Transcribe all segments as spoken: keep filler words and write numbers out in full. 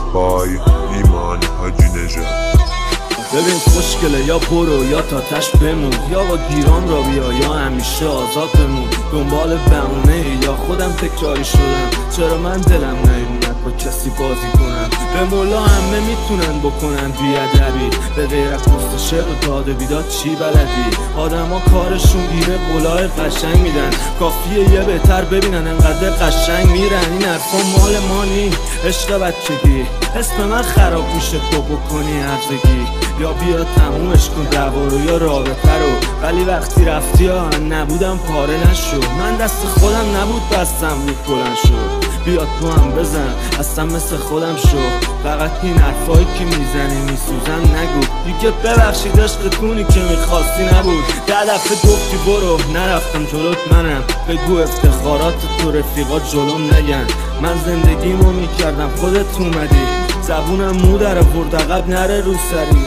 بای ایمان حاجی نژاد. ببین خوشگله یا برو یا تا تش بمون، یا با گیران را بیا یا همیشه آزاد بمون. دنبال بهونه یا خودم تکراری شدم، چرا من دلم نیومد با کسی بازی کنم. به مولا همه میتونن بکنن بیادبی، به غیر از پست شعر و داد و بیداد چی بلدی؟ آدم ها کارشون گیره قولای قشنگ میدن، کافیه یه بهتر ببینن انقدر قشنگ میرن. این حرفا مال ما نی عشق بچگی، اسم من خراب میشه تو بکنی هرزگی. یا بیا تمومش کن دعوا رو یا رابطه رو، ولی وقتی رفتی ها نبودم پاره نشو. من دست خودم نبود بستم بود بلند شد، بیا تو هم بزن اصلا مثل خودم شو. فقط این حرفایی که میزنی میسوزن نگو دیگه، ببخشید عشقتونی که میخواستی نبود. ده دفعه گفتی برو نرفتم جلوت منم، بگو افتخارات تو رفیقا جلوم نگن. من زندگیمو میکردم خودت اومدی، زبونم مو در آورد عقب نره رو سری.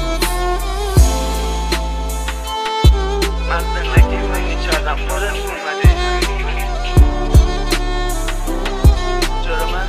من زندگیمو میکردم خودت اومدی، چرا من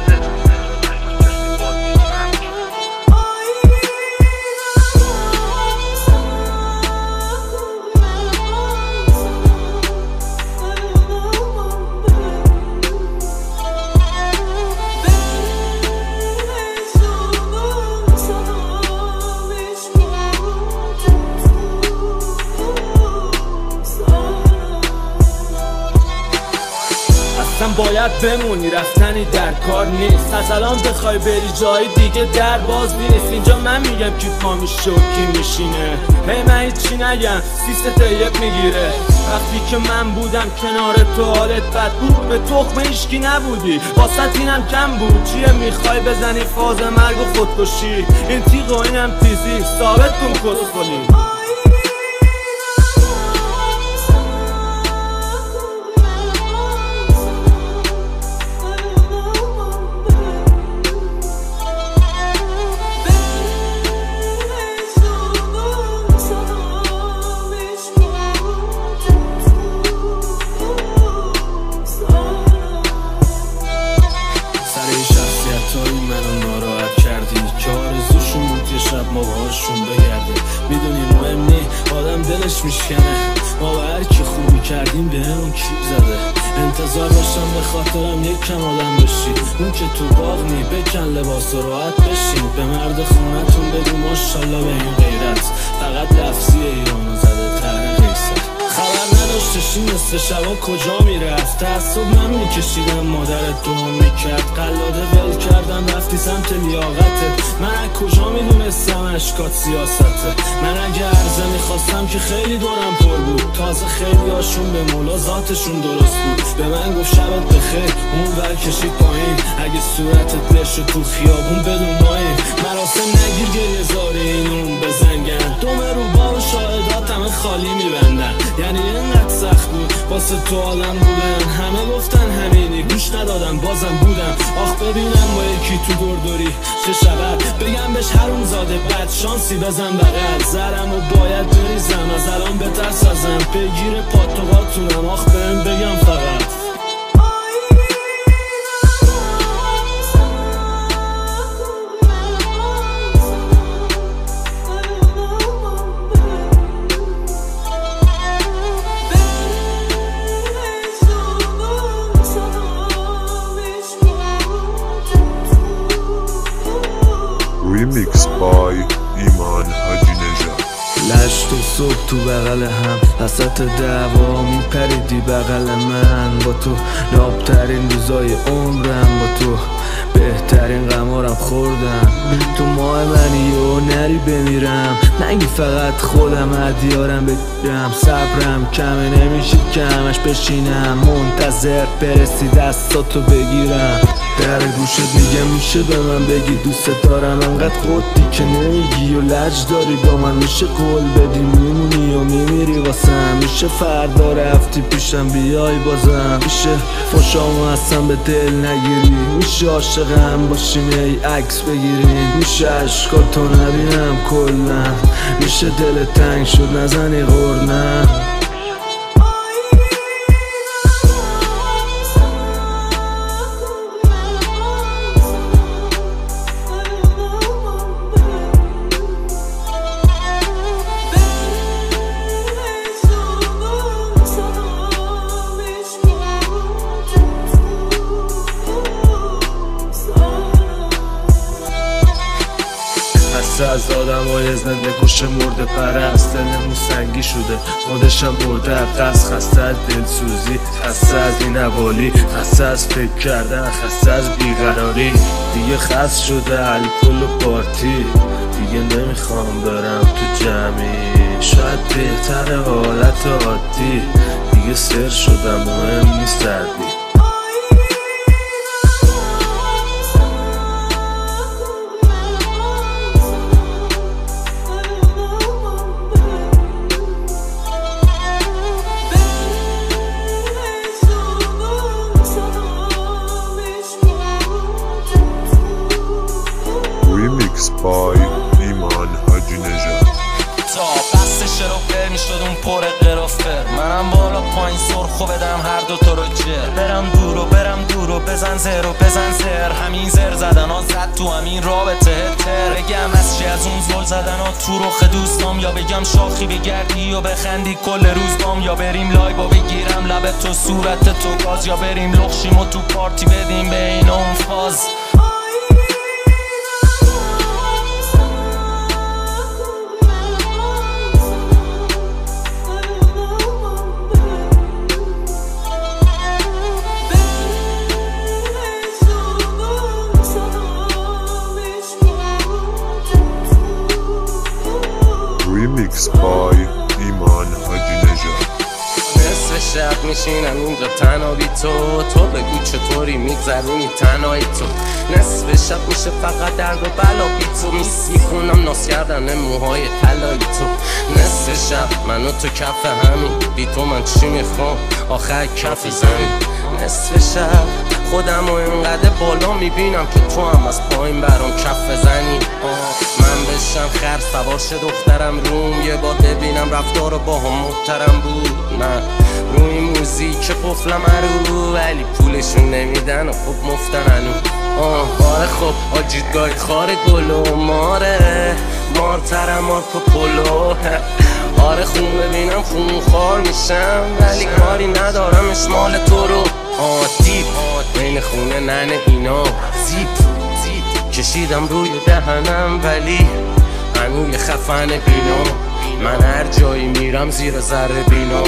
باید بمونی، رفتنی در کار نیست. از الان بخوای بری جای دیگه در باز نیست. اینجا من میگم کی پا میشه و کی میشینه، هی من هیچی نگم سیست طیب میگیره. وقتی که من بودم کنار تو حالت بد بود، به تخم هیچکی نبودی واسط اینم کم بود. چیه میخوای بزنی فاز مرگ و خودکشی؟ این تیغ و اینم تیزی ثابت کن کسخلی. منو ناراحت کردی که آرزوشون بود یه شب ما باهاشون بگرده. میدونی مهم نی آدم دلش میشکنه، ما به هر کی خوبی کردیم به همون کیب زده. انتظار داشتم به خاطرم یک کم آدم بشی، اون که تو باغ نی بکن لباس و راحت بشین. به مرد خونتون بگو ماشالله به این غیرت، فقط لفظی ایرانو زده تره قیصر. خبر نداشتش این نصف شبا کجا میرفت، تعصب من میکشیدم مادرت دوم میکرد. قلاده ول کردم رفتی سمت لیاقتت، من از کجا میدونستم اشکات سیاسته. من اگه عرضه میخواستم که خیلی دورم پر بود، تازه خیلی هاشون به مولا ذاتشون درست بود. به من گفت شبت بخیر اون ور کشید پایین، اگه صورتت بشو تو خیابون بدون مایین. مراسم نگیر گریه زاره این اون بزنگن، دومه رو با و شاهدات همه خالی میبندن. یعنی اینقدر سخت بود واسه تو آدم بودن، همه گفتن همینی گوش ندادم بازم بودم. آخ ببینم با یکی تو دوردوری چه شود، بگم بهش حروم زاده بد شانسی بزن بغل. زرم و باید بریزم از الان بترس ازم، بگیر پاتوقاتونم آخ بهم بگم فقط. ریمیکس بای ایمان حاجی نژاد. لشت و صبح تو بغل هم وسط دعوا میپریدی بغل من، با تو نابترین روزای عمرم، با تو بهترین غمارم خوردم. تو ماه منی و نری بمیرم، نگی فقط خودم عدیارم بگیرم. صبرم کمه نمیشه کمش بشینم، منتظر برسی دستاتو بگیرم. در گوشت میگه میشه به من بگی دوست دارم، انقدر خودی که نمیگی و لج داری با من. میشه قول بدی میمونی و میمیری واسم، میشه فردا رفتی پیشم بیای بازم. میشه فشامو اصلا به دل نگیری، میشه عاشقم باشیم ای عکس بگیریم. میشه عشقاتو نبینم کلا، میشه دل تنگ شد نزنی غرنم. خسته از آدم های زنده گوش مرده پرست، دلمون سنگی شده خودشم برده قصد، خسته از دلسوزی، خسته از این حوالی، خسته از فکر کردن، خسته از بیقراری، دیگه خسته شده الکل و پارتی، دیگه نمیخوام برم تو جمعی، شاید بهتر حالت عادی، دیگه سر شدم مهم نیست دردی. Remix by ایمان حاجی نژاد. تا بست شروفر میشد اون پر قرافر، منم بالا پایین سرخو بدم هر دو تا رو جر، برم دور و برم دور و بزن زر و بزن زر، همین زر زدن ها زد تو همین رابطه تر، بگم از چی از اون زل زدن ها تو رخ دوستام، یا بگم شاخی بگردی و بخندی کل روز بام، یا بریم لایب و بگیرم لب تو صورت تو گاز، یا بریم لخشیم و تو پارتی بدیم به این اون فاز. Remix by ایمان حاجی نژاد. نصف شب میشینم اینجا تنها بی تو، تو بگو چطوری میگذرونی تنهایی تو، نصف شب میشه فقط درد و بلا بی تو، میس میکنم ناز کردن موهای طلایی تو، نصف شب من و تو کف همین، بی تو من چی میخوام آخر کفی زمین، نصف شب خودم و اینقدر بالا میبینم که تو هم از پایین برام کف بزنی، من بشم خر سوار شه دخترم روم، یه بار ببینم رفتار با هم محترم بود، من روی موزیک پفلم رو، ولی پولشون نمیدن و خب مفتن هنو، آره خب آجیدگاه خار گل و ماره مارترم مارکو پولو، آره خون ببینم خون خار میشم، ولی کاری ندارم اشمال تو رو، آتیب بین خونه ننه اینا، زیب زیب کشیدم روی دهنم، ولی هنوی خفن بینام، من هر جایی میرم زیر ذره بینام.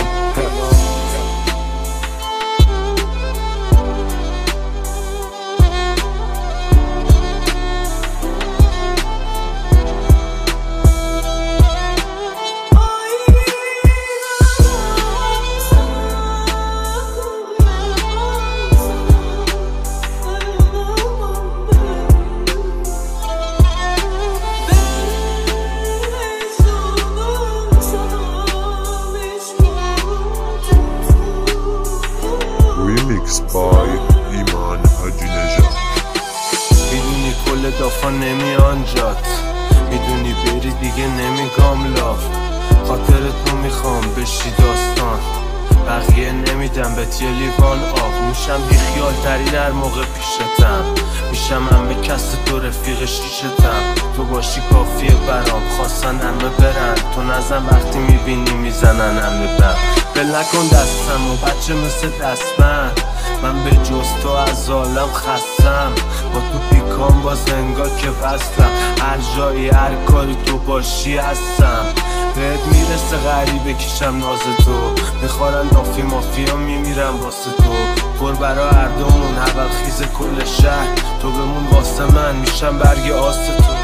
Remix by ایمان حاجی نژاد. میدونی کل دافا نمیان جات، میدونی بری دیگه نمیگم لاف، خاطرتو میخوام بشی داستان، بقیه نمیدم بهت یه لیوان آب، میشم بیخیال ترین هر موقع پیشتم، میشم همه کس تو رفیق شیشتم، تو باشی کافیه برام، خواستن همه برن، تو نزن وقتی میبینی میزنن همه بر، بل نکن دستم و بچه مثل دستمند، من به جز تو از عالم خستم، با تو پیکام باز انگار که وصلم، هر جایی هر کاری تو باشی هستم، بهت میرسه غریبه کشم ناز تو، میخوارن نافی مافیا میمیرم واسه تو، پر برا هر دومون حول خیز کل شهر، تو بمون واسه من میشم برگ آس تو.